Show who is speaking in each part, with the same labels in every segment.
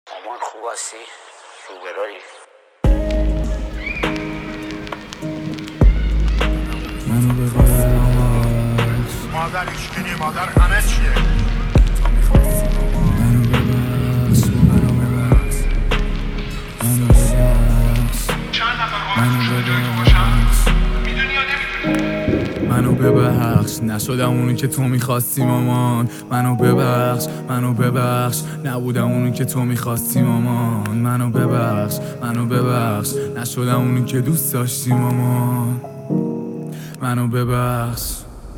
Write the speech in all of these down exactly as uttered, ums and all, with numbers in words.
Speaker 1: مامان خوب هستی؟ روبرایی؟
Speaker 2: منو ببخش
Speaker 3: مادر هیچکی مادر همه چیه.
Speaker 2: منو ببخش منو ببخش منو ببخش
Speaker 3: چند نفر
Speaker 2: منو
Speaker 3: آدم جای تو
Speaker 2: ببخش
Speaker 3: باشن؟ میدونی یا نمیدونی؟
Speaker 2: منو ببخش نشدم اونی که تو میخواستی مامان. منو ببخش منو ببخش نبودم اونی که تو میخواستی مامان. منو ببخش منو ببخش نشدم اونی که دوست داشتی مامان. منو ببخش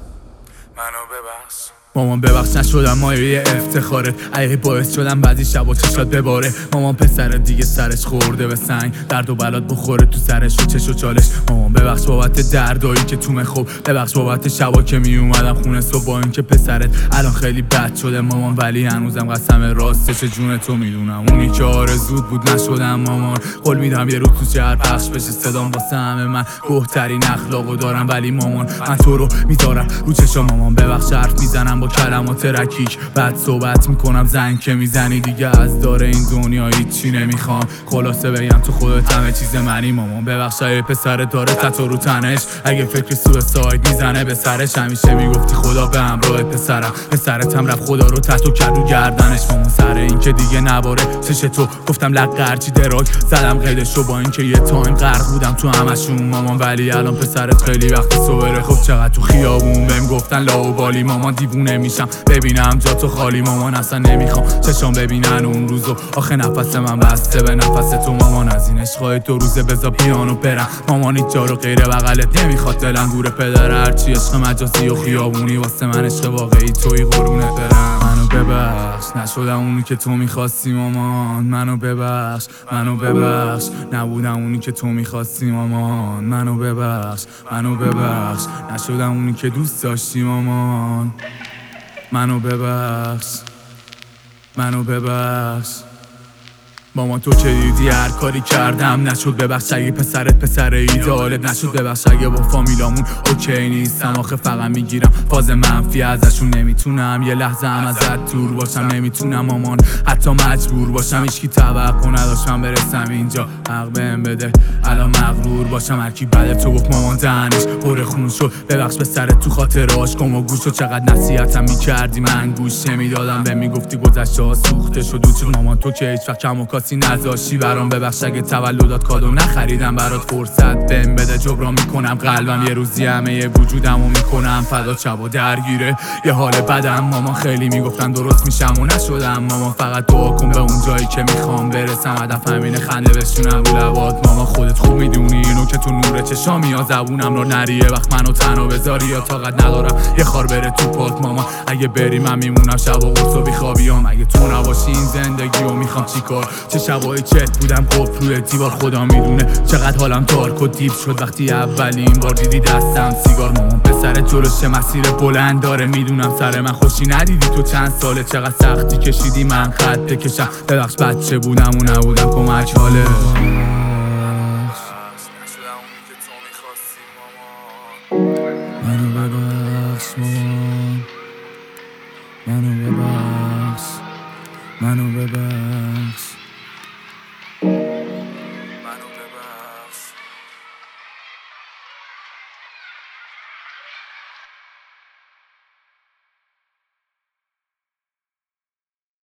Speaker 2: منو ببخش مامان ببخش نشدم مایه افتخارت. اگه باعث شدم بعضی شبا چشات بباره مامان. پسرت دیگه سرش خورده به سنگ، درد و بلات بخوره تو سرش و چش و چالش. مامان ببخش بابت دردایی که تو مخوب، ببخش بابت شبا که می اومدم خونه صبح با این که پسرت الان خیلی بد شده مامان. ولی هنوزم قسم راستش جون تو میدونم اونی که آرزوت بود نشدم مامان. قول میدم یه روز تو شهر پخش بشه صدام واسه همه من بهترین اخلاقو دارم. ولی مامان من تو رو میذارم رو چشام مامان. ببخش حرف میزنم با کلمات رکیک، بعد صحبت میکنم زنگ که میزنی دیگه از داره این دنیا هیچی نمیخوام. خلاصه بگم تو خودت همه چیز منی مامان. ببخش اگه پسرت داره تتو رو تنش، اگه فکر سویساید میزنه به سرش. همیشه میگفتی خدا به همراه پسرم، پسرت هم رفت خدا رو تتو کرد رو گردنش مامان. سر این که دیگه نباره چش تو گفتم لق هرچی دراک زدم قیدشو با این که یه تایم غرق بودم تو همشون مامان. ولی الان پسرت خیلی وقت صبره. خب چقدر تو خیابون بهم گفتن لاوبالی مامان. دیوونه میشم ببینم جا تو خالی مامان. اصلا نمیخوام چشام ببینن اون روزو. آخه نفس من بسته به نفس تو مامان. از این عشقای دو روزه بذار پیانو برم مامان. هیچ جا رو غیر بغلت نمیخواد دلم دور پدر. هرچی عشق مجازی و خیابونی واسه من عشق واقعی توی قرونت برم. منو ببخش نشدم اونی که تو میخواستی مامان. منو ببخش منو ببخش نبودم اونی که تو میخواستی مامان. منو ببخش منو ببخش نشدم اونی که دوست داشتی مامان. منو ببخش منو ببخش مامان. تو که دیدی هر کاری کردم نشد. ببخش اگه پسرت پسر ایدالت نشد. ببخش اگه با فامیلامون اوکی نیستم. آخه فقط میگیرم فاز منفی ازشون. نمیتونم یه لحظه هم ازت دور باشم. نمیتونم مامان حتی مجبور باشم. هیچکی توقع نداشتم برسم اینجا. حق بهم بده الان مغرور باشم. هرکی بعد تو گفت مامان دهنش پر خون شد. ببخش پسرت تو خاطرهاش گم و گوش شد. چقدر نصیحتم میکردی من گوش نمیدادم. به میگفتی گذشته ها سوخته شد و چون مامان تو که هیچ وقت کم و کاسی نذاشتی برام. ببخش اگه تولدات کادو نخریدم برات. فرصت بهم بده جبران میکنم قلبم. یه روزی همه یه وجودمو میکنم فدا. شبا درگیره یه حال بدم مامان. خیلی میگفتن درست میشم و نشدم مامان. فقط دعا کن به اون جایی که میخوام برسم. هدف همینه خنده بشونم رو لبات مامان. خودت خوب میدونی اینو که تو نور چشامی یا زبونم رو نریه وقت منو تنها بذاری. یا طاقت ندارم یه خار بره تو پات مامان. اگه بری من میمونم شب و قرص و بیخوابیام. اگه تو نباشی این زندگیو میخوام چیکار. چه شبای چت بودم قفل روی دیوار. خدا میدونه چقدر حالم تارک و دیپ شد وقتی اولین بار دیدی دستم سیگار مامان. پسر جلوش مسیر بلند داره میدونم. سر من خوشی ندیدی تو چند ساله. چقدر سختی کشیدی من خط بکشم. ببخش بچه بودم و نبودم کمک حاله. منو ببخش مامان. منو ببخش منو ببخش